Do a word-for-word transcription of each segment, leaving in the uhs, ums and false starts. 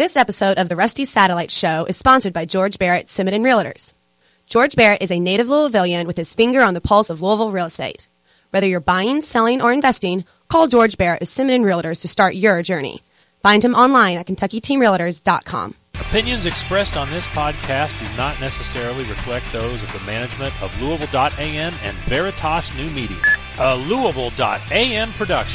This episode of the Rusty Satellite Show is sponsored by George Barrett, Simmons Realtors. George Barrett is a native Louisvillian with his finger on the pulse of Louisville real estate. Whether you're buying, selling, or investing, call George Barrett with Simmons Realtors to start your journey. Find him online at Kentucky Team Realtors dot com. Opinions expressed on this podcast do not necessarily reflect those of the management of Louisville dot A M and Veritas New Media, a Louisville dot A M production.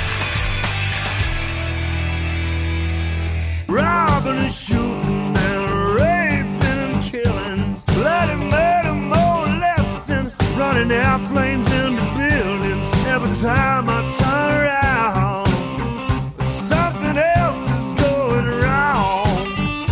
Robbing and shooting and raping and killing, bloody murder, molesting, running airplanes into buildings. Every time I turn around, something else is going wrong.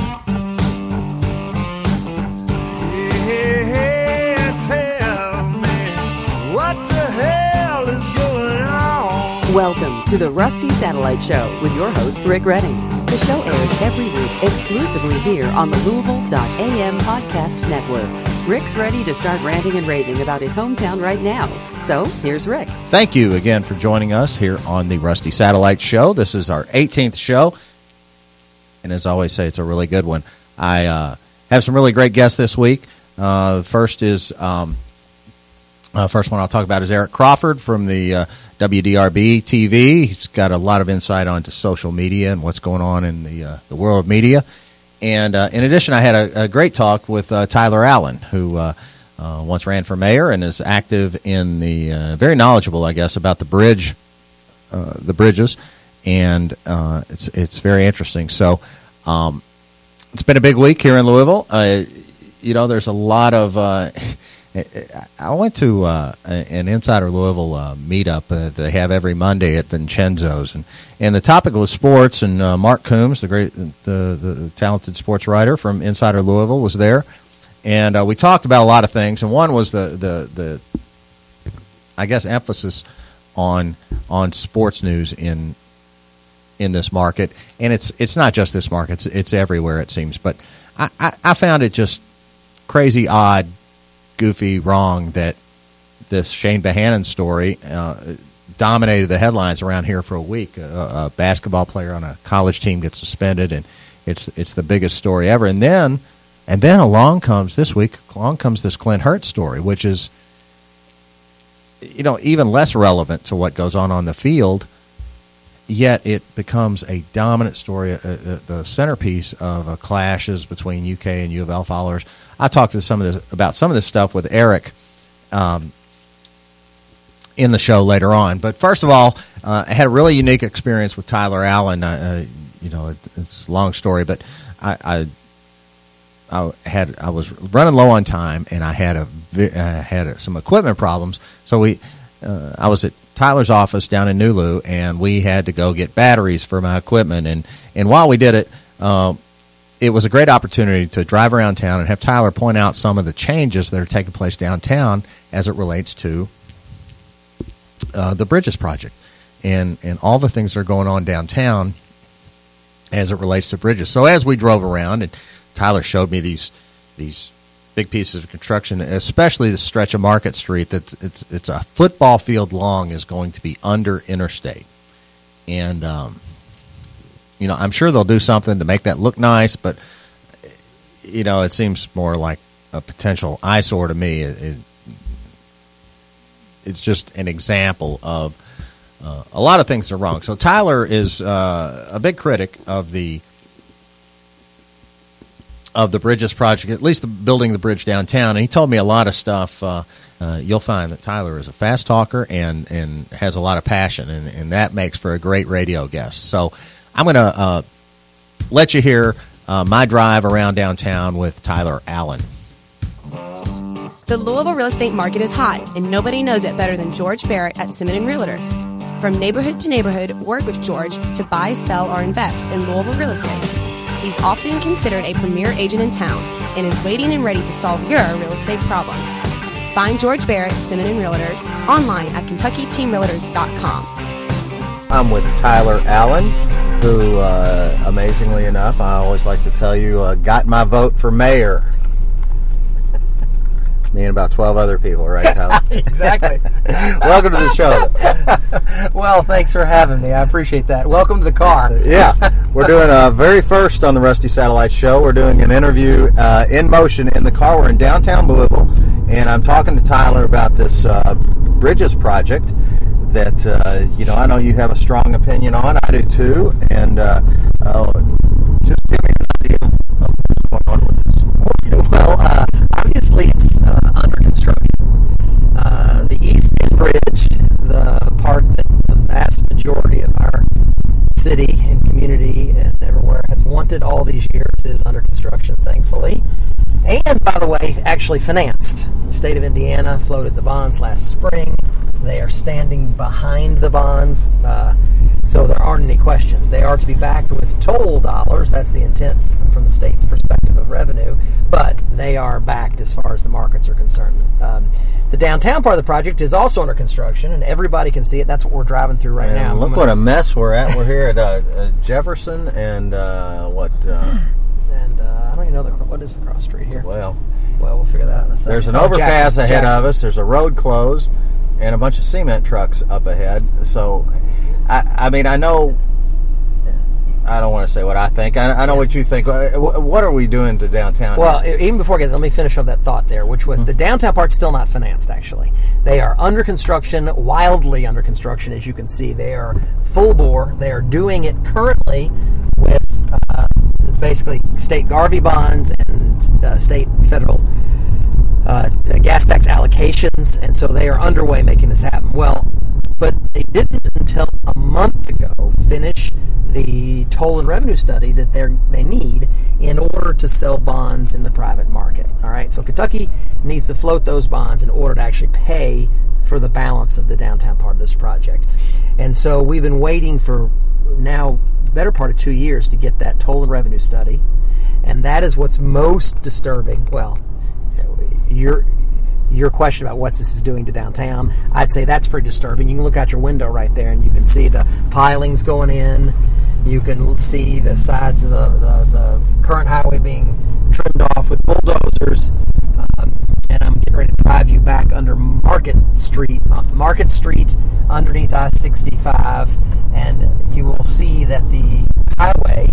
Yeah, tell me, what the hell is going on? Welcome to the Rusty Satellite Show with your host, Rick Redding. The show airs every week exclusively here on the Louisville dot A M podcast network. Rick's ready to start ranting and raving about his hometown right now. So, here's Rick. Thank you again for joining us here on the Rusty Satellite Show. This is our eighteenth show, and as I always say, it's a really good one. I uh, have some really great guests this week. Uh, the first is, um, uh, first one I'll talk about is Eric Crawford from the uh, W D R B T V. He's got a lot of insight onto social media and what's going on in the uh, the world of media. And uh, in addition, I had a, a great talk with uh, Tyler Allen, who uh, uh, once ran for mayor and is active in the uh, very knowledgeable, I guess, about the bridge, uh, the bridges, and uh, it's it's very interesting. So um, it's been a big week here in Louisville. Uh, you know, there's a lot of. Uh, I went to uh, an Insider Louisville uh, meetup that they have every Monday at Vincenzo's, and, and the topic was sports. And uh, Mark Coombs, the great, the, the talented sports writer from Insider Louisville, was there, and uh, we talked about a lot of things. And one was the the, the I guess emphasis on on sports news in in this market, and it's it's not just this market; it's it's everywhere, it seems. But I, I, I found it just crazy, odd, goofy, wrong that this Shane Bohannon story uh, dominated the headlines around here for a week. A, a basketball player on a college team gets suspended, and it's it's the biggest story ever. And then, and then along comes this week. Along comes this Clint Hurtt story, which is, you know, even less relevant to what goes on on the field. Yet it becomes a dominant story, uh, uh, the centerpiece of uh, clashes between U K and U of L followers. I talked to some of this about some of this stuff with Eric um, in the show later on. But first of all, uh, I had a really unique experience with Tyler Allen. Uh, you know, it, it's a long story, but I, I, I had I was running low on time, and I had a uh, had a, some equipment problems. So we, uh, I was at Tyler's office down in Nulu, and we had to go get batteries for my equipment. And and while we did it. Uh, It was a great opportunity to drive around town and have Tyler point out some of the changes that are taking place downtown as it relates to uh, the Bridges Project and, and all the things that are going on downtown as it relates to bridges. So as we drove around, and Tyler showed me these these big pieces of construction, especially the stretch of Market Street that it's it's a football field long is going to be under interstate. And um You know, I'm sure they'll do something to make that look nice, but, you know, it seems more like a potential eyesore to me. It, it, it's just an example of uh, a lot of things that are wrong. So Tyler is uh, a big critic of the of the Bridges Project, at least the, building the bridge downtown. And he told me a lot of stuff. Uh, uh, you'll find that Tyler is a fast talker and, and has a lot of passion, and, and that makes for a great radio guest. So I'm going to uh, let you hear uh, my drive around downtown with Tyler Allen. The Louisville real estate market is hot, and nobody knows it better than George Barrett at Simmons Realtors. From neighborhood to neighborhood, work with George to buy, sell, or invest in Louisville real estate. He's often considered a premier agent in town and is waiting and ready to solve your real estate problems. Find George Barrett at Simmons Realtors online at Kentucky Team Realtors dot com. I'm with Tyler Allen, who, uh, amazingly enough, I always like to tell you, uh, got my vote for mayor. Me and about twelve other people, right, Tyler? Exactly. Welcome to the show. Well, thanks for having me. I appreciate that. Welcome to the car. Yeah, we're doing a very first on the Rusty Satellite Show. We're doing an interview uh, in motion in the car. We're in downtown Louisville, and I'm talking to Tyler about this uh, Bridges project that, uh, you know, I know you have a strong opinion on. I do too. And uh, uh, just give me an idea of what's going on with this. Well, uh, obviously it's uh, under construction. Uh, the East End Bridge, the part that the vast majority of our city and community and everywhere has wanted all these years, is under construction, thankfully. And, by the way, actually financed. The state of Indiana floated the bonds last spring. They are standing behind the bonds, uh, so there aren't any questions. They are to be backed with toll dollars. That's the intent from the state's perspective of revenue, but they are backed as far as the markets are concerned. Um, the downtown part of the project is also under construction, and everybody can see it. That's what we're driving through right and now. Look what a mess we're at. We're here at uh, uh, Jefferson and uh, what? Uh, and uh, I don't even know the what is the cross street here. Well, well, we'll figure that out in a second. There's an oh, overpass Jackson, ahead Jackson. of us. There's a road closed, and a bunch of cement trucks up ahead. So, I, I mean, I know. I don't want to say what I think. I, I know what you think. What are we doing to downtown? Well, even before I get, let me finish up that thought there, which was mm-hmm. the downtown part's still not financed, actually. They are under construction, wildly under construction, as you can see. They are full bore. They are doing it currently with uh, basically state Garvey bonds and uh, state federal uh, gas tax allocations, and so they are underway making this happen. Well, but they didn't until a month ago finish the toll and revenue study that they they need in order to sell bonds in the private market. All right, so Kentucky needs to float those bonds in order to actually pay for the balance of the downtown part of this project. And so we've been waiting for now better part of two years to get that toll and revenue study, and that is what's most disturbing. Well, you're your question about what this is doing to downtown, I'd say that's pretty disturbing. You can look out your window right there and you can see the pilings going in. You can see the sides of the, the, the current highway being trimmed off with bulldozers. Um, and I'm getting ready to drive you back under Market Street, uh, Market Street underneath I sixty-five, and you will see that the highway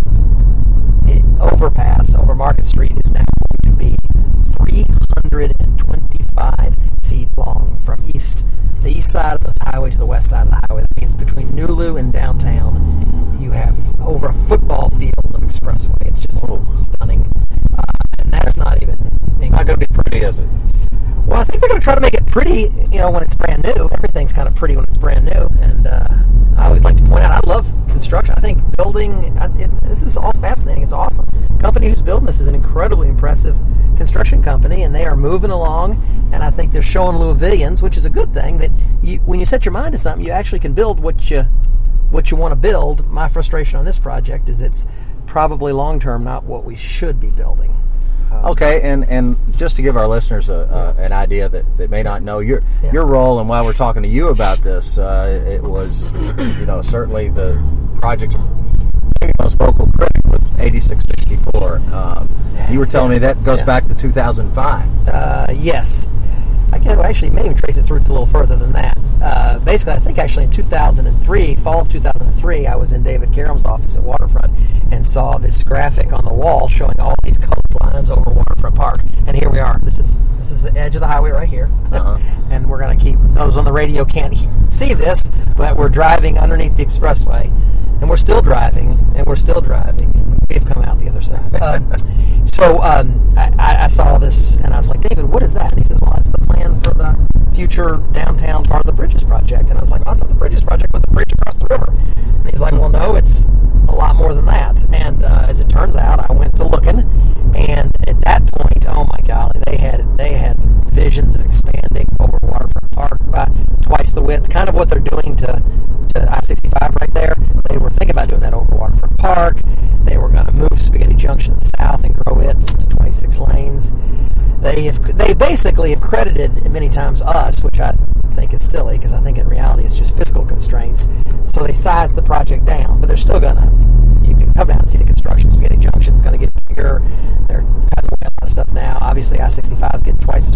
it, overpass over Market Street is now going to be three hundred twenty-five feet long from east the east side of the highway to the west side of the highway. That means between Nulu and downtown, you have over a football field of expressway. It's just oh. stunning, uh, and that's not even. It's not going to be pretty, is it? Well, I think they're going to try to make it pretty. You know, when it's brand new, everything's kind of pretty when it's brand new. And uh, I always like to point out, I love construction. I think building. It, this is all fascinating. It's awesome. The company who's building this is an incredibly impressive construction company, and they are moving along. And I think they're showing Louisvillians, which is a good thing, that you, when you set your mind to something, you actually can build what you what you want to build. My frustration on this project is it's probably long term not what we should be building. Okay, and, and just to give our listeners a, uh, an idea that, that may not know your yeah. your role, and while we're talking to you about this, uh, it was, you know, certainly the project's maybe most vocal critic with eighty-six sixty-four. Um, you were telling me that goes yeah. back to two thousand five. Uh, yes. I can actually may even trace its roots a little further than that. Uh, basically, I think actually in two thousand three, fall of two thousand three, I was in David Carom's office at Waterfront and saw this graphic on the wall showing all these colored lines over Waterfront Park. And here we are. This is this is the edge of the highway right here. Uh-huh. And we're going to keep, those on the radio can't see this, but we're driving underneath the expressway. And we're still driving, and we're still driving, and we've come out the other side. Um, so um, I, I saw this, and I was like, David, what is that? And he says, well, that's the plan for the future downtown part of the Bridges Project. And I was like, oh, I thought the Bridges Project was a bridge across the river. And he's like, well, no, it's a lot more than that. And uh, as it turns out, I went to looking, and at that point, oh my golly, they had they had visions of expanding over Waterfront Park by twice the width, kind of what they're doing to, to I sixty-five right there. They were thinking about doing that over Waterfront Park. They were going to move Spaghetti Junction to the south and grow it to twenty-six lanes. They have they basically have credited many times us, which I think is silly because I think in reality it's just fiscal constraints. So they sized the project down, but they're still going to, you can come down and see the construction. Spaghetti Junction is going to get bigger. They're cutting away a lot of stuff now. Obviously I sixty-five is getting twice as wide.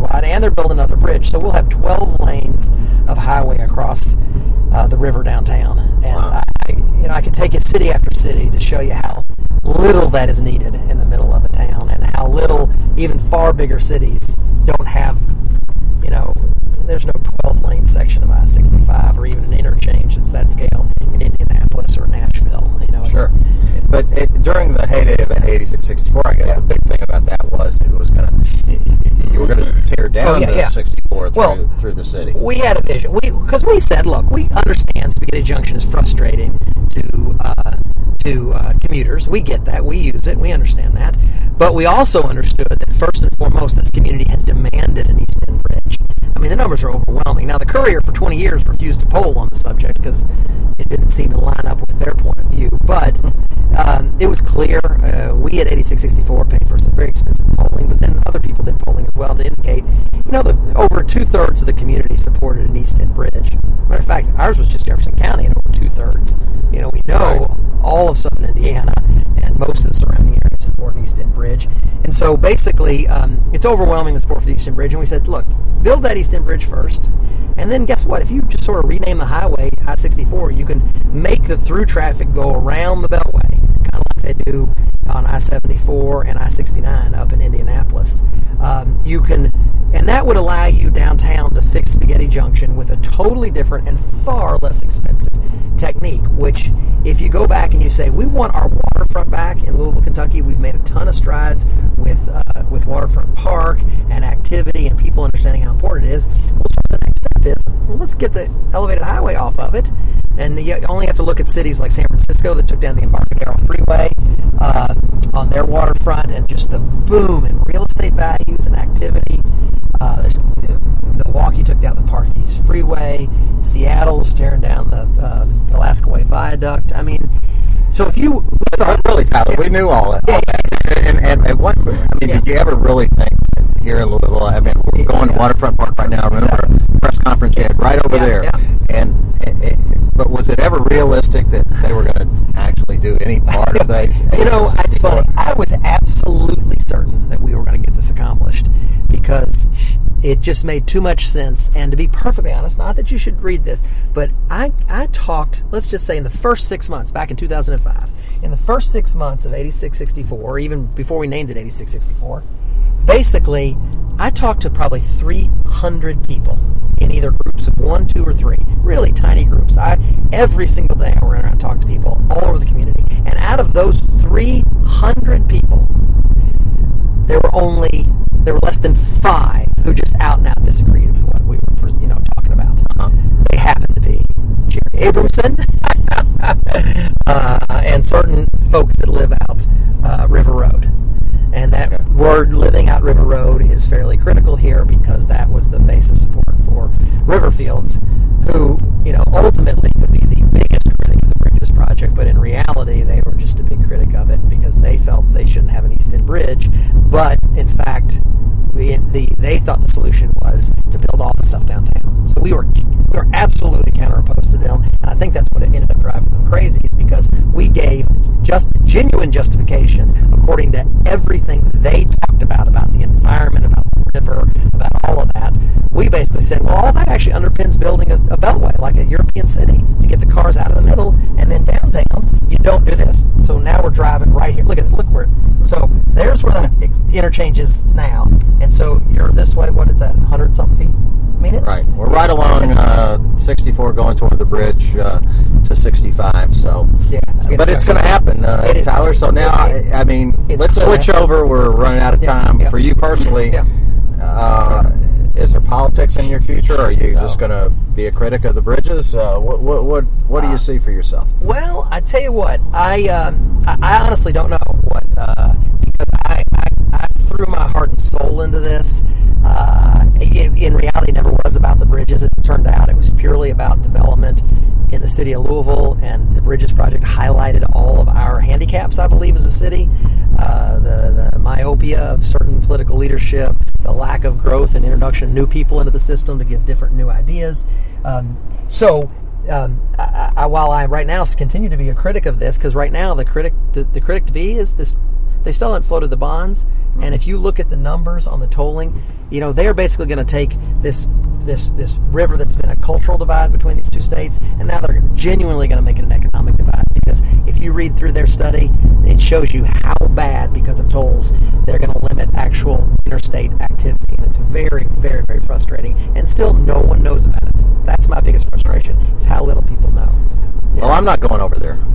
they're building another bridge. So we'll have twelve lanes of highway across uh, the river downtown. And Wow. I, you know, I could take you city after city to show you how little that is needed in the middle of a town, and how little even far bigger cities don't have, you know, there's no twelve-lane section of I sixty-five or even an interchange that's that scale in Indianapolis or Nashville. You know, it's, Sure. But it, during the heyday of eighty-six sixty-four, I guess Yeah. the big thing about that was it was going to, you were going to tear down Oh, yeah, the yeah. sixty-four through, Well, through the city. we had a vision. We because we said, look, we understand Spaghetti Junction is frustrating to uh, to uh, commuters. We get that. We use it. We understand that. But we also understood that first and foremost, this community had demanded an East End Bridge. I mean, the numbers are overwhelming. Now, the Courier for twenty years refused to poll on the subject because it didn't seem to line up with their point of view. But um, it was clear. Uh, we at eighty-six sixty-four paid for some very expensive polling, but then other people did polling as well to indicate, you know, that over two-thirds of the community supported an East End Bridge. Matter of fact, ours was just Jefferson County, and over two-thirds. You know, we know all of southern Indiana and most of the surrounding area support an East End Bridge. And so basically, um, it's overwhelming the support for the East End Bridge. And we said, look, build that East End Bridge first. And then guess what? If you just sort of rename the highway I sixty-four, you can make the through traffic go around the Beltway, kind of like they do on I seventy-four and I sixty-nine up in Indianapolis. Um, you can, and that would allow you downtown to fix Spaghetti Junction with a totally different and far less expensive technique, which if you go back and you say, we want our waterfront back in Louisville, Kentucky, we've made a ton of strides with uh, with Waterfront Park and activity and people understanding how important it is. Well, so the next step is, well, let's get the elevated highway off of it. And you only have to look at cities like San Francisco that took down the Embarcadero Freeway uh, on their waterfront, and just the boom in real estate values and activity. Uh, there's, Milwaukee took down the Park East Freeway. Seattle's tearing down the uh, Alaska Way Viaduct. I mean, so if you... But really, Tyler, Yeah. we knew all that. Yeah, that. And, and, and what, I mean, Yeah. did you ever really think that here in Louisville, I mean, we're going to Yeah. Waterfront Park right now. Remember a press conference you had right over Yeah, there. yeah. And, and, and but was it ever realistic that they were going to actually do any part of that? You know, it's funny. I was absolutely certain that we were going to get this accomplished because it just made too much sense. And to be perfectly honest, not that you should read this, but I, I talked, let's just say in the first six months, back in two thousand five, in the first six months of eighty-six sixty-four, or even before we named it eighty-six sixty-four, basically, I talked to probably three hundred people in either groups of one, two, or three, really tiny groups. I every single day I went around and talked to people all over the community. And out of those three hundred people, there were only, there were less than five who just out and out disagreed with what we were, you know, talking about. Uh-huh. They happened to be Jerry Abramson uh, and certain folks that live out uh, River Road. And that word living out River Road is fairly critical here because that was the base of support for Riverfields, who, you know, ultimately could be the biggest critic of the Bridges project, but in reality they were just a big critic of it because they felt they shouldn't have an East End Bridge. But in fact, we, the, they thought the solution was to build all the stuff downtown. So we were we were absolutely counter-opposed to them, and I think that's what ended up driving them crazy, is because we gave just genuine justification according to everything they talked about, about the environment, about the river, about all of that. We basically said, well, all that actually underpins building a, a beltway, like a European city. You get the cars out of the middle, and then downtown, you don't do this. So now we're driving right here. Look at look where. So there's where the interchange is now, and so you're this way. What is that? Hundred something feet. I mean, it's, Right. We're right along uh, sixty-four going toward the bridge uh, to sixty-five. So, Yeah, it's but it's going to happen, uh, It is. Tyler. So now, I, I mean, It's let's gonna switch happen. over. We're running out of Yeah, time. yeah. For you personally, Yeah. uh, is there politics in your future? Or are you No. just going to be a critic of the bridges? Uh, what what what, what do you see for yourself? Well, I tell you what, I um, I, I honestly don't know what uh, because I, I I threw my heart and soul into this. Uh, it, in reality, it never was about the bridges. It turned out it was purely about development in the city of Louisville, and the Bridges Project highlighted all of our handicaps, I believe, as a city. Uh, the, the myopia of certain political leadership, the lack of growth and introduction of new people into the system to give different new ideas. Um, so, um, I, I, while I right now continue to be a critic of this, because right now the critic, the, the critic to be is this They still haven't floated the bonds. And if you look at the numbers on the tolling, you know, they're basically going to take this this this river that's been a cultural divide between these two states, and now they're genuinely going to make it an economic divide. Because if you read through their study, it shows you how bad, because of tolls, they're going to limit actual interstate activity. And it's very, very, very frustrating. And still no one knows about it. That's my biggest frustration, is how little people know. Well, I'm not going over there.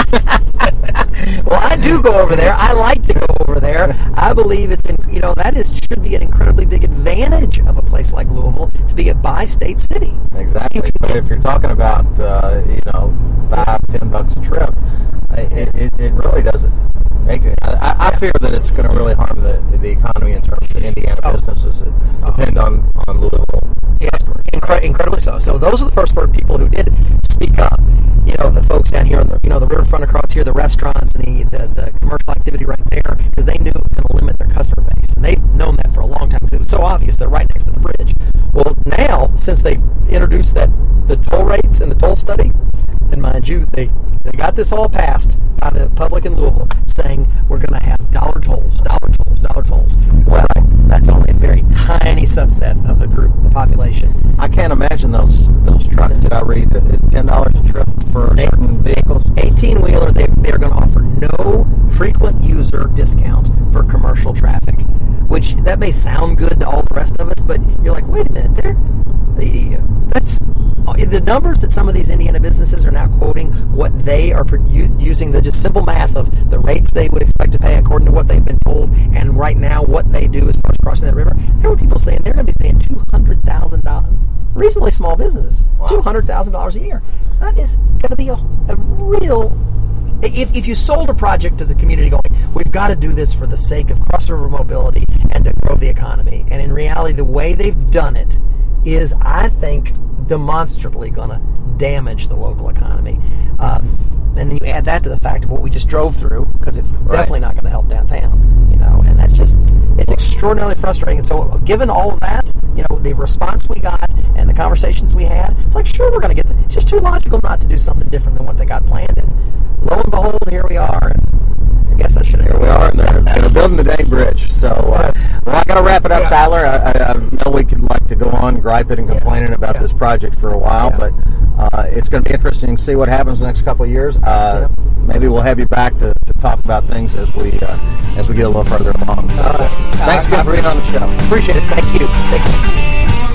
Well, I do go over there. I like to go over there. I believe it's, in, you know, that is should be an incredibly big advantage of a place like Louisville to be a bi-state city. Exactly. But if you're talking about, uh, you know, five, ten bucks a trip, it, it, it really doesn't make it. I, I fear that it's going to really harm the the economy in terms of the Indiana oh. businesses that oh. depend on, on Louisville yeah, customers. Incre- incredibly so. So those are the first four people who did speak up. You know, the folks down here, on the, you know, the riverfront across here, the restaurants and the, the, the commercial activity right there, because they knew it was going to limit their customer base. And they've known that for a long time because it was so obvious they're right next to the bridge. Well, now, since they introduced that the toll rates and the toll study, and mind you, they, they got this all passed by the public in Louisville saying we're going to have dollar tolls, dollar tolls, dollar tolls. Well, that's only a very tiny subset of the group, the population. I can't imagine those those trucks. Did I read uh, ten dollars a trip for they, certain vehicles? eighteen-wheeler, they, they're going to offer no frequent user discount for commercial traffic, which that may sound good to all the rest of us, but you're like, wait a minute, there, the, that's the numbers that some of these Indiana businesses are now quoting, what they are using, the just simple math of the rates they would expect to pay according to what they've been told, and right now what they do as far as crossing that river. There were people saying they're going to be paying two hundred thousand dollars. Reasonably small businesses, wow. two hundred thousand dollars a year. That is going to be a, a real... If, if you sold a project to the community going, we've got to do this for the sake of cross-river mobility and to grow the economy, and in reality the way they've done it is, I think, demonstrably going to damage the local economy. Um, and then you add that to the fact of what we just drove through, because it's right. definitely not going to help downtown, you know, and that's just, it's extraordinarily frustrating. And so given all of that, you know, the response we got and the conversations we had, it's like, sure, we're going to get, the, it's just too logical not to do something different than what they got planned. And lo and behold, here we are. And I guess I should have. Here we are, and they're, they're building the dang bridge. So, uh, well, I got to wrap it up, yeah. Tyler. I, I, I know we could like to go on griping and complaining yeah. about yeah. this project for a while, yeah. but uh, it's going to be interesting to see what happens the next couple of years. Uh, yeah. Maybe we'll have you back to, to talk about things as we uh, as we get a little further along. Uh, uh, Thanks again for being on the show. Appreciate it. Thank you. Thank you.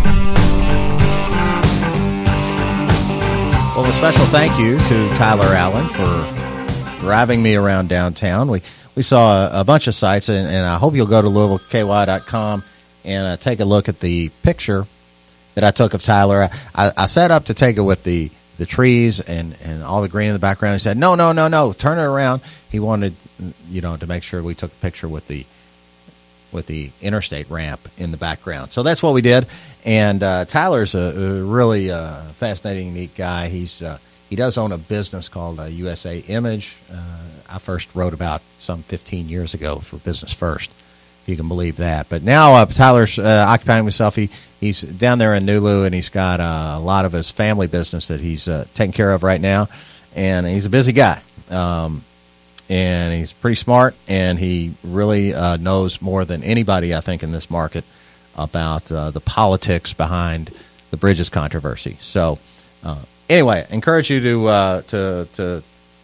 Well, a special thank you to Tyler Allen for driving me around downtown. We we saw a, a bunch of sites, and, and I hope you'll go to Louisville K Y dot com and uh, take a look at the picture that I took of Tyler. I, I set up to take it with the, the trees and, and all the green in the background. He said, no, no, no, no, turn it around. He wanted, you know, to make sure we took the picture with the with the interstate ramp in the background. So that's what we did. And uh, Tyler's a, a really uh, fascinating, neat guy. He's uh, he does own a business called uh, U S A Image. Uh, I first wrote about some fifteen years ago for Business First, if you can believe that. But now uh, Tyler's uh, occupying himself. He he's down there in Nulu, and he's got uh, a lot of his family business that he's uh, taking care of right now. And he's a busy guy. Um, and he's pretty smart, and he really uh, knows more than anybody, I think, in this market about uh, the politics behind the Bridges controversy. So, uh, anyway, encourage you to uh, to to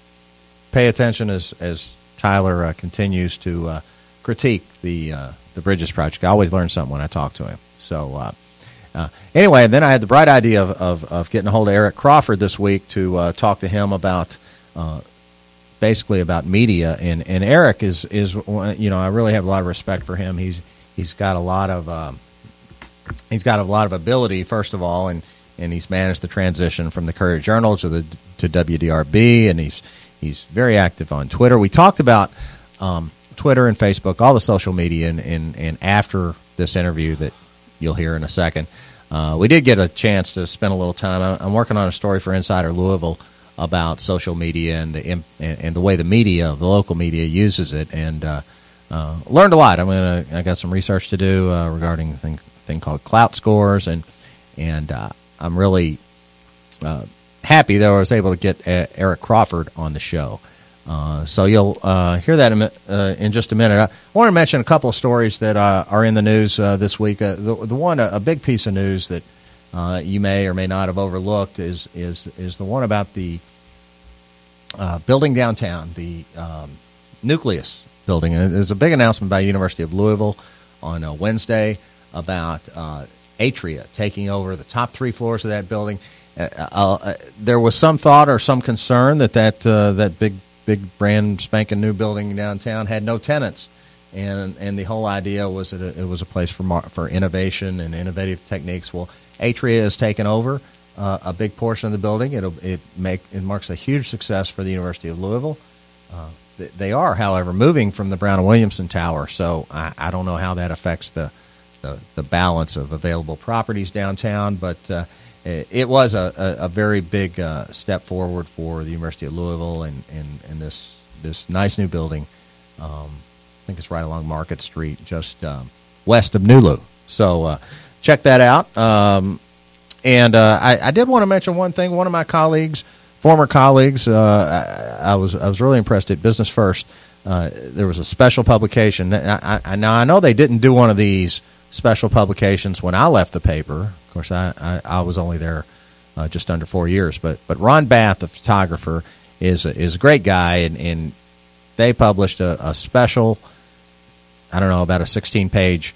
pay attention as as Tyler uh, continues to uh, critique the uh, the Bridges project. I always learn something when I talk to him. So, uh, uh, anyway, and then I had the bright idea of, of, of getting a hold of Eric Crawford this week to uh, talk to him about. Uh, basically about media, and, and Eric is, is, you know, I really have a lot of respect for him. He's he's got a lot of um, he's got a lot of ability, first of all, and, and he's managed the transition from the Courier Journal to the to W D R B, and he's he's very active on Twitter. We talked about um, Twitter and Facebook, all the social media, and, and, and after this interview that you'll hear in a second, uh, we did get a chance to spend a little time. I'm working on a story for Insider Louisville about social media and the and, and the way the media, the local media, uses it, and uh, uh, learned a lot. I'm gonna I got some research to do uh, regarding a thing thing called clout scores, and and uh, I'm really uh, happy that I was able to get uh, Eric Crawford on the show. Uh, so you'll uh, hear that in, uh, in just a minute. I want to mention a couple of stories that uh, are in the news uh, this week. Uh, the, the one, a big piece of news that uh, you may or may not have overlooked is is is the one about the uh, building downtown, the um, Nucleus building. And there's a big announcement by University of Louisville on uh, Wednesday about uh, Atria taking over the top three floors of that building. Uh, uh, there was some thought or some concern that that uh, that big big brand spanking new building downtown had no tenants, and and the whole idea was that it was a place for mar- for innovation and innovative techniques. Well, Atria has taken over uh, a big portion of the building. It'll it make it marks a huge success for the University of Louisville. Uh, th- they are, however, moving from the Brown and Williamson Tower, so I, I don't know how that affects the, the the balance of available properties downtown, but. Uh, It was a, a, a very big uh, step forward for the University of Louisville and, and, and this this nice new building. Um, I think it's right along Market Street, just um, west of Nulu. So uh, check that out. Um, and uh, I, I did want to mention one thing. One of my colleagues, former colleagues, uh, I, I was I was really impressed at Business First. Uh, there was a special publication. I, I, now I know they didn't do one of these special publications when I left the paper. Of course, I, I, I was only there uh, just under four years. But but Ron Bath, the photographer, is a, is a great guy, and, and they published a, a special, I don't know, about a sixteen-page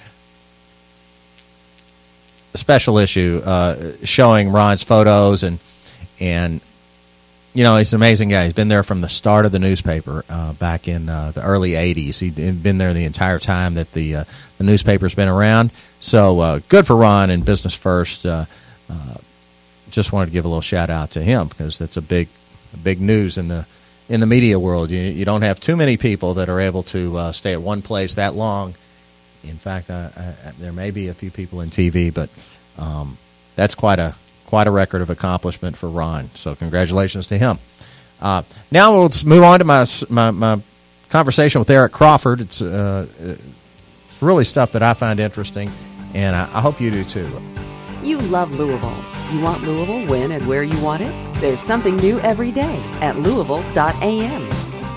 special issue uh, showing Ron's photos. And, and, you know, he's an amazing guy. He's been there from the start of the newspaper uh, back in uh, the early eighties. He'd been there the entire time that the, uh, the newspaper's been around. So uh, good for Ron and Business First. Uh, uh, just wanted to give a little shout out to him because that's a big, big news in the in the media world. You, you don't have too many people that are able to uh, stay at one place that long. In fact, I, I, there may be a few people in T V, but um, that's quite a quite a record of accomplishment for Ron. So congratulations to him. Uh, now let's move on to my my, my conversation with Eric Crawford. It's uh, it's really stuff that I find interesting. And I, I hope you do, too. You love Louisville. You want Louisville when and where you want it? There's something new every day at Louisville dot A M.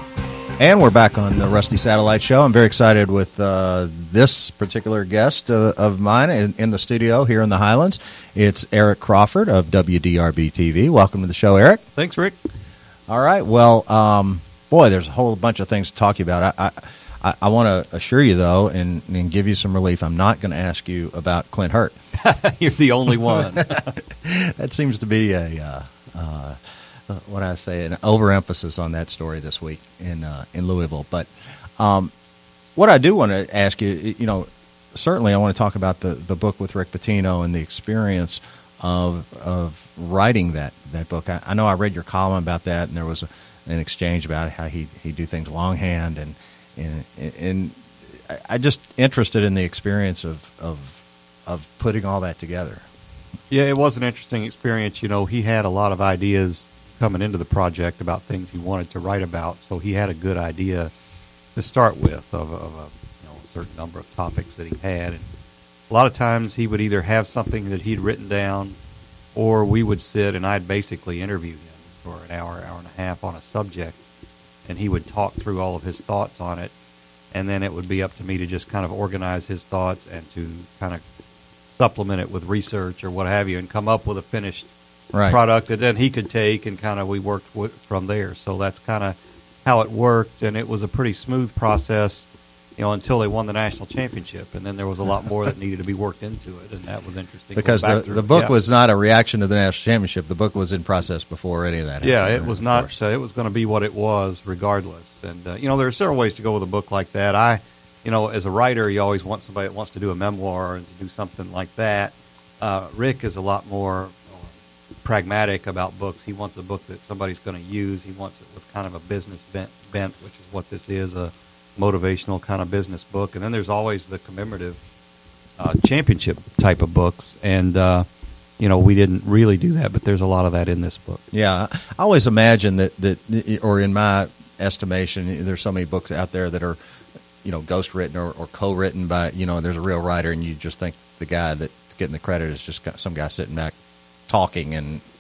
And we're back on the Rusty Satellite Show. I'm very excited with uh, this particular guest uh, of mine in, in the studio here in the Highlands. It's Eric Crawford of W D R B T V. Welcome to the show, Eric. Thanks, Rick. All right. Well, um, boy, there's a whole bunch of things to talk to you about. I, I I, I want to assure you, though, and, and give you some relief. I'm not going to ask you about Clint Hurt. You're the only one. That seems to be a, uh, uh, what I say, an overemphasis on that story this week in uh, in Louisville. But um, what I do want to ask you, you know, certainly I want to talk about the, the book with Rick Pitino and the experience of of writing that, that book. I, I know I read your column about that, and there was a, an exchange about how he he do things longhand and. And, and I just interested in the experience of, of of putting all that together. Yeah, it was an interesting experience. You know, he had a lot of ideas coming into the project about things he wanted to write about, so he had a good idea to start with of, of a, you know, a certain number of topics that he had. And a lot of times he would either have something that he'd written down, or we would sit and I'd basically interview him for an hour, hour and a half on a subject. And he would talk through all of his thoughts on it, and then it would be up to me to just kind of organize his thoughts and to kind of supplement it with research or what have you and come up with a finished right. product that then he could take, and kind of we worked w- from there. So that's kind of how it worked, and it was a pretty smooth process, you know, until they won the national championship, and then there was a lot more that needed to be worked into it, and that was interesting. Because the, the book yeah. was not a reaction to the national championship. The book was in process before any of that happened. Yeah, it was not. Uh, it was going to be what it was regardless. And, uh, you know, there are several ways to go with a book like that. I, you know, as a writer, you always want somebody that wants to do a memoir and to do something like that. Uh, Rick is a lot more pragmatic about books. He wants a book that somebody's going to use. He wants it with kind of a business bent, bent which is what this is, a motivational kind of business book. And then there's always the commemorative uh, championship type of books. And, uh, you know, we didn't really do that, but there's a lot of that in this book. Yeah. I always imagine that, that or in my estimation, there's so many books out there that are, you know, ghost-written or, or co-written by, you know, there's a real writer, and you just think the guy that's getting the credit is just some guy sitting back talking and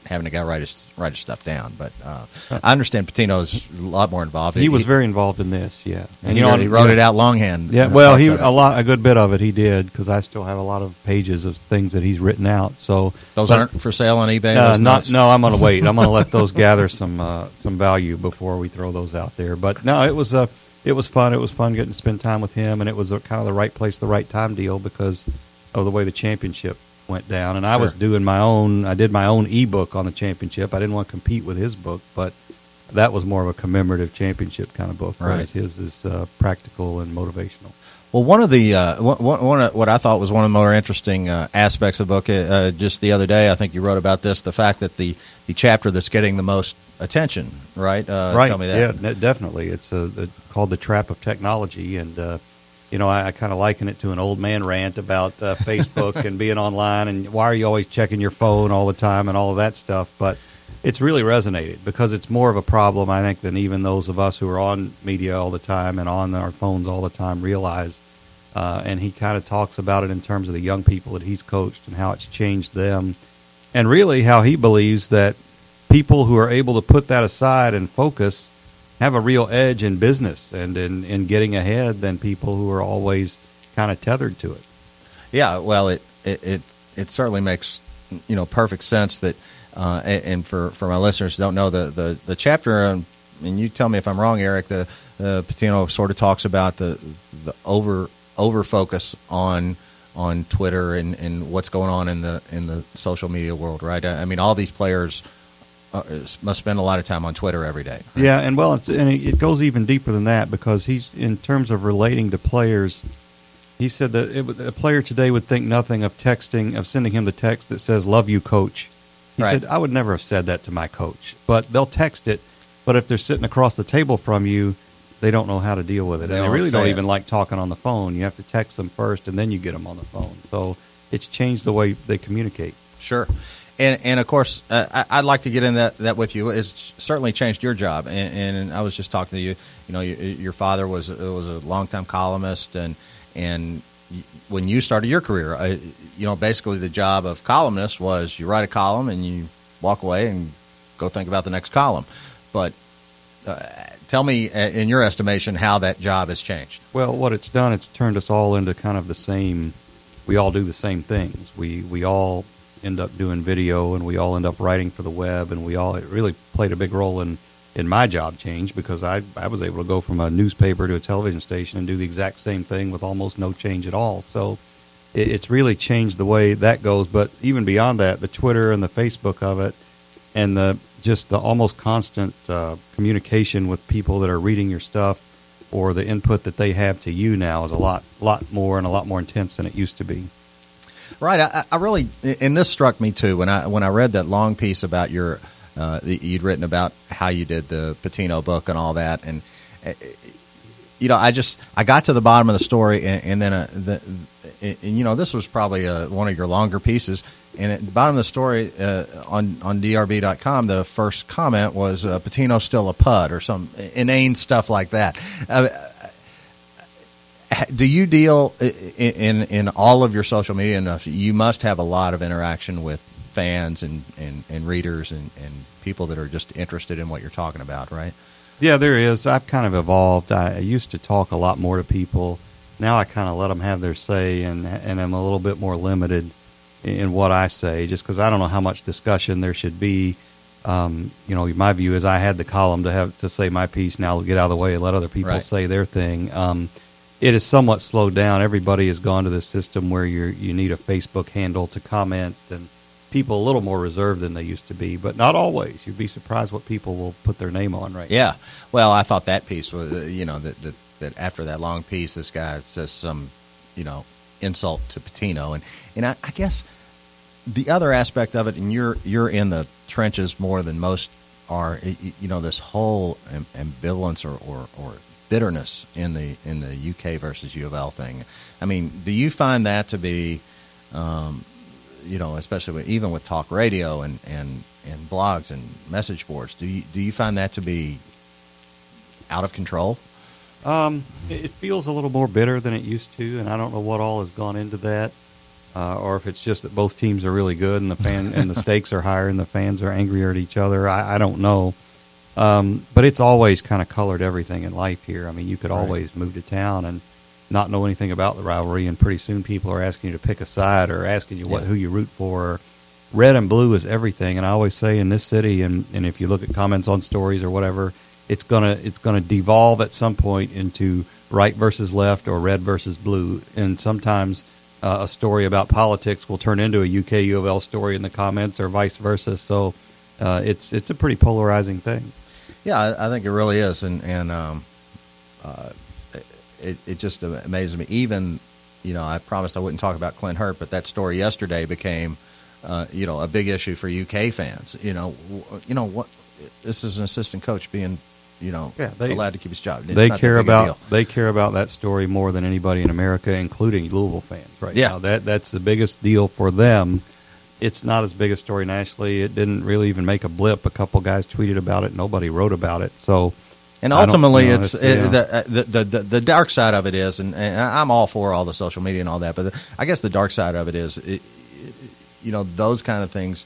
having a guy write his write his stuff down. But uh, I understand Patino's a lot more involved. He, he was very involved in this, yeah. And he, you know, he wrote you know, it out longhand. Yeah, well, he a lot, a good bit of it he did, because I still have a lot of pages of things that he's written out. So those but, aren't for sale on eBay. Uh, those not, notes? no, I'm going to wait. I'm going to let those gather some uh, some value before we throw those out there. But no, it was a it was fun. It was fun getting to spend time with him, and it was a, kind of the right place, the right time deal because of the way the championship went down. And I Sure. was doing my own. I did my own ebook on the championship. I didn't want to compete with his book, but that was more of a commemorative championship kind of book. Right. Whereas his is uh, practical and motivational. Well, one of the uh, one, one of what I thought was one of the more interesting uh, aspects of the book, uh, just the other day, I think you wrote about this, the fact that the, the chapter that's getting the most attention, right? Uh, right. Tell me that. Yeah, definitely. It's a, a, called The Trap of Technology, and uh, you know, I, I kind of liken it to an old man rant about uh, Facebook and being online, and why are you always checking your phone all the time and all of that stuff. But it's really resonated because it's more of a problem, I think, than even those of us who are on media all the time and on our phones all the time realize. Uh, and he kind of talks about it in terms of the young people that he's coached and how it's changed them. And really how he believes that people who are able to put that aside and focus have a real edge in business and in, in getting ahead than people who are always kind of tethered to it. Yeah, well, it it, it, it certainly makes, you know, perfect sense that, uh, and, and for, for my listeners who don't know, the, the, the chapter, um, and you tell me if I'm wrong, Eric, the uh, Patino sort of talks about the the over over focus on on Twitter and, and what's going on in the in the social media world, right? I, I mean, all these players uh, must spend a lot of time on Twitter every day. Right? Yeah, and well, it's, and it goes even deeper than that because he's in terms of relating to players. He said that it, would- a player today would think nothing of texting, of sending him the text that says "Love you, coach." He Right. said, "I would never have said that to my coach," but they'll text it. But if they're sitting across the table from you, they don't know how to deal with it, They and they don't really don't say it. even like talking on the phone. You have to text them first, and then you get them on the phone. So it's changed the way they communicate. Sure. And, and of course, uh, I, I'd like to get in that, that with you. It's certainly changed your job. And, and I was just talking to you. You know, your, your father was was a longtime columnist, and and when you started your career, uh, you know, basically the job of columnist was you write a column and you walk away and go think about the next column. But uh, tell me, uh, in your estimation, how that job has changed. Well, what it's done, it's turned us all into kind of the same. We all do the same things. We we all end up doing video, and we all end up writing for the web, and we all it really played a big role in, in my job change because I I was able to go from a newspaper to a television station and do the exact same thing with almost no change at all. So it, it's really changed the way that goes. But even beyond that, the Twitter and the Facebook of it, and the just the almost constant uh, communication with people that are reading your stuff or the input that they have to you now is a lot lot more and a lot more intense than it used to be. Right. I, I really, and this struck me too when I when I read that long piece about your, uh, you'd written about how you did the Patino book and all that, and uh, you know, I just I got to the bottom of the story, and, and then uh, the, and, you know, this was probably uh, one of your longer pieces, and at the bottom of the story uh, on on D R B dot com, the first comment was uh, Patino's still a pud or some inane stuff like that. Uh, Do you deal in, in in all of your social media enough? You must have a lot of interaction with fans and, and, and readers and, and people that are just interested in what you're talking about, right? Yeah, there is. I've kind of evolved. I used to talk a lot more to people. Now I kind of let them have their say, and and I'm a little bit more limited in what I say, just because I don't know how much discussion there should be. Um, you know, my view is I had the column to have to say my piece. Now get out of the way and let other people Right. say their thing. Um, It is somewhat slowed down. Everybody has gone to this system where you you need a Facebook handle to comment, and people a little more reserved than they used to be, but not always. You'd be surprised what people will put their name on right Yeah. Well, I thought that piece was, uh, you know, that, that that after that long piece, this guy says some, you know, insult to Patino, and and I, I guess the other aspect of it, and you're you're in the trenches more than most are. You know, this whole ambivalence or or, or bitterness in the in the U K versus U of L thing. I mean, do you find that to be, um, you know, especially with, even with talk radio and, and, and blogs and message boards, do you do you find that to be out of control? Um, it it feels a little more bitter than it used to, and I don't know what all has gone into that. uh, or if it's just that both teams are really good and the fan and the stakes are higher and the fans are angrier at each other. I, I don't know. Um, but it's always kind of colored everything in life here. I mean, you could Right. always move to town and not know anything about the rivalry, and pretty soon people are asking you to pick a side or asking you what Yeah. who you root for. Red and blue is everything, and I always say in this city, and, and if you look at comments on stories or whatever, it's gonna it's gonna devolve at some point into right versus left or red versus blue, and sometimes uh, a story about politics will turn into a U K U of L story in the comments or vice versa. So uh, it's it's a pretty polarizing thing. Yeah, I, I think it really is, and and um, uh, it it just amazes me. Even, you know, I promised I wouldn't talk about Clint Hurt, but that story yesterday became, uh, you know, a big issue for U K fans. You know, w- you know what? This is an assistant coach being, you know, Yeah, they- allowed to keep his job. It's They not that care big a about deal. they care about that story more than anybody in America, including Louisville fans right Yeah. now. That that's the biggest deal for them. It's not as big a story nationally. It didn't really even make a blip. A couple guys tweeted about it. Nobody wrote about it. So, And I don't- ultimately, you know, it's, it's, yeah. it, the, the, the the the dark side of it is, and, and I'm all for all the social media and all that, but the, I guess the dark side of it is, it, it, you know, those kind of things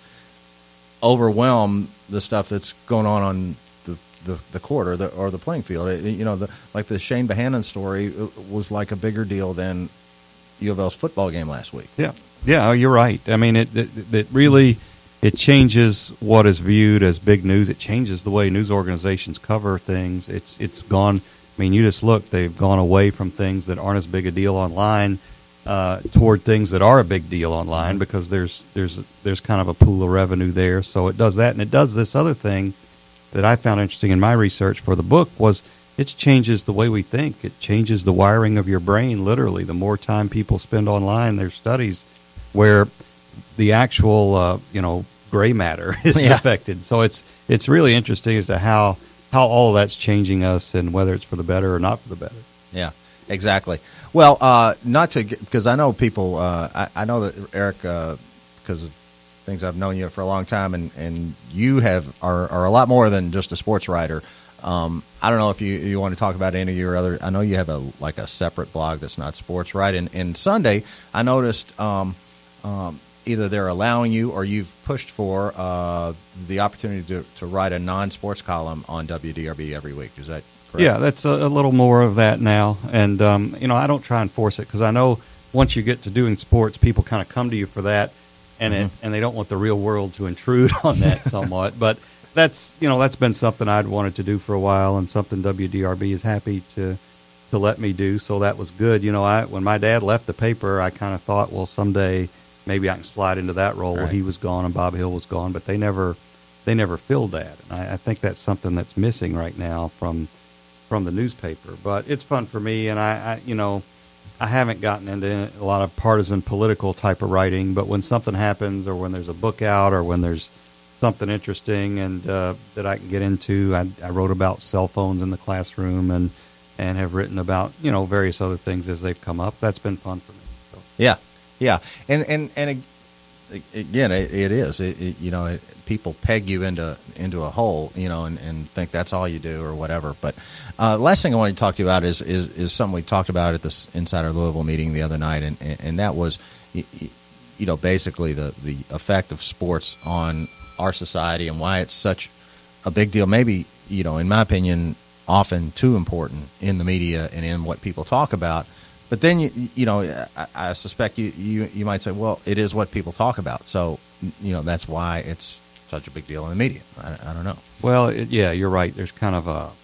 overwhelm the stuff that's going on on the the, the court or the or the playing field. It, you know, the, like the Shane Bohannon story was like a bigger deal than U of L's football game last week. yeah, yeah, you're right. I mean, it, it it really it changes what is viewed as big news. It changes the way news organizations cover things. It's it's gone. I mean, you just look; they've gone away from things that aren't as big a deal online uh, toward things that are a big deal online, because there's there's there's kind of a pool of revenue there. So it does that, and it does this other thing that I found interesting in my research for the book was it changes the way we think. It changes the wiring of your brain, literally. The more time people spend online, there's studies where the actual, uh, you know, gray matter is Yeah. affected. So it's it's really interesting as to how, how all of that's changing us and whether it's for the better or not for the better. Yeah, exactly. Well, uh, not to because I know people. Uh, I, I know that Eric, because of things I've known you for a long time, and, and you have are, are a lot more than just a sports writer. Um, I don't know if you, you want to talk about any of your other. I know you have a like a separate blog that's not sports, right? And, and Sunday, I noticed um, um, either they're allowing you or you've pushed for uh, the opportunity to, to write a non-sports column on W D R B every week. Is that correct? Yeah, that's a, a little more of that now. And, um, you know, I don't try and force it because I know once you get to doing sports, people kind of come to you for that, and it, and they don't want the real world to intrude on that somewhat. But that's, you know, that's been something I'd wanted to do for a while, and something W D R B is happy to to let me do. So that was good. You know, I when my dad left the paper, I kind of thought, well, someday maybe I can slide into that role. Well, Right. he was gone and Bob Hill was gone, but they never they never filled that. And I, I think that's something that's missing right now from from the newspaper. But it's fun for me, and I, I you know, I haven't gotten into a lot of partisan political type of writing, but when something happens or when there's a book out or when there's something interesting and uh, that I can get into, I, I wrote about cell phones in the classroom and, and have written about, you know, various other things as they've come up. That's been fun for me. So. Yeah, yeah, and and and ag- again, it, it is. It, it, you know, it, people peg you into into a hole, you know, and, and think that's all you do or whatever. But uh, last thing I wanted to talk to you about is is, is something we talked about at this Insider Louisville meeting the other night, and and, and that was, you, you know, basically the the effect of sports on our society and why it's such a big deal. Maybe, you know, in my opinion, often too important in the media and in what people talk about. But then, you you know, I, I suspect you, you you might say, well, it is what people talk about. So, you know, that's why it's such a big deal in the media. I, I don't know. Well, it, yeah, you're right. There's kind of a, uh,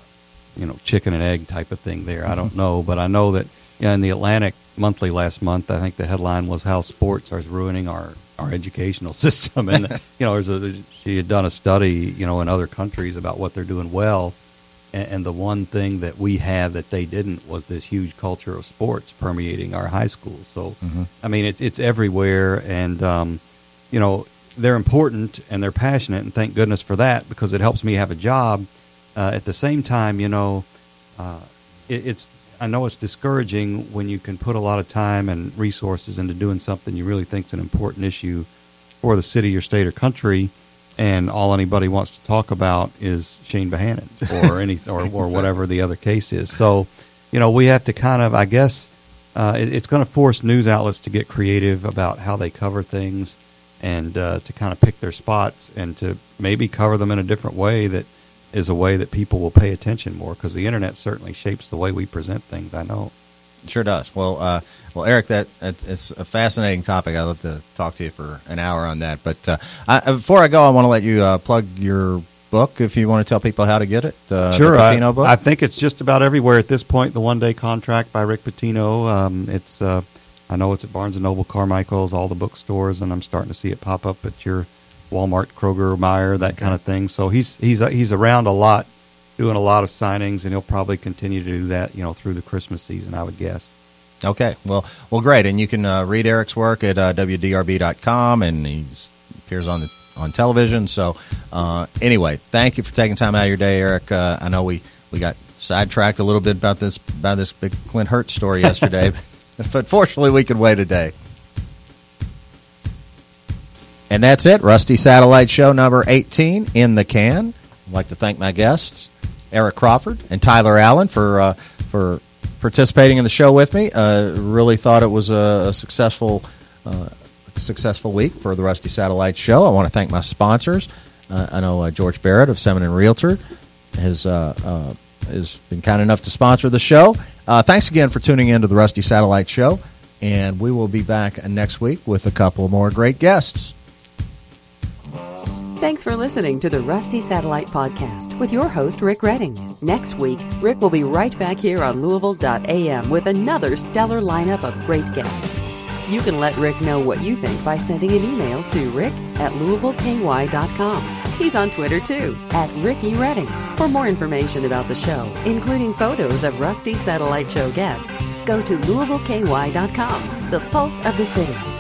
you know, chicken and egg type of thing there. I don't know, but I know that yeah, in the Atlantic Monthly last month, I think the headline was how sports are ruining our, our educational system. And, you know, there's a, she had done a study, you know, in other countries about what they're doing well. And, and the one thing that we had that they didn't was this huge culture of sports permeating our high schools. So, Mm-hmm. I mean, it, it's everywhere. And, um, you know, they're important and they're passionate. And thank goodness for that, because it helps me have a job. Uh, at the same time, you know, uh, it, it's, I know it's discouraging when you can put a lot of time and resources into doing something you really think is an important issue for the city, your state, or country, and all anybody wants to talk about is Shane Bohannon or any or, or whatever the other case is. So, you know, we have to kind of, I guess, uh, it, it's going to force news outlets to get creative about how they cover things, and uh, to kind of pick their spots and to maybe cover them in a different way that is a way that people will pay attention more, because the internet certainly shapes the way we present things, I know. It sure does. Well, uh, well, Eric, that, that it's a fascinating topic. I'd love to talk to you for an hour on that. But uh, I, before I go, I want to let you uh, plug your book, if you want to tell people how to get it. Uh, sure. the Pitino I, book. I think it's just about everywhere at this point. The One Day Contract by Rick Pitino. Um, it's uh, I know it's at Barnes and Noble, Carmichael's, all the bookstores, and I'm starting to see it pop up at your Walmart, Kroger, Meijer, that kind of thing. So he's he's uh, he's around a lot, doing a lot of signings, and he'll probably continue to do that, you know, through the Christmas season, I would guess. Okay, well, well, great, and you can uh, read Eric's work at uh, W D R B dot com, and he appears on the on television. So, uh, anyway, thank you for taking time out of your day, Eric. Uh, I know we, we got sidetracked a little bit about this about this big Clint Hurtt story yesterday, but fortunately, we could wait a day. And that's it, Rusty Satellite Show number eighteen in the can. I'd like to thank my guests, Eric Crawford and Tyler Allen, for uh, for participating in the show with me. Uh, really thought it was a, a successful uh, successful week for the Rusty Satellite Show. I want to thank my sponsors. Uh, I know uh, George Barrett of Semin and Realtor has uh, uh, has been kind enough to sponsor the show. Uh, thanks again for tuning in to the Rusty Satellite Show, and we will be back next week with a couple more great guests. Thanks for listening to the Rusty Satellite Podcast with your host, Rick Redding. Next week, Rick will be right back here on Louisville dot A M with another stellar lineup of great guests. You can let Rick know what you think by sending an email to rick at louisville k y dot com. He's on Twitter, too, at Ricky Redding. For more information about the show, including photos of Rusty Satellite Show guests, go to louisville k y dot com, the pulse of the city.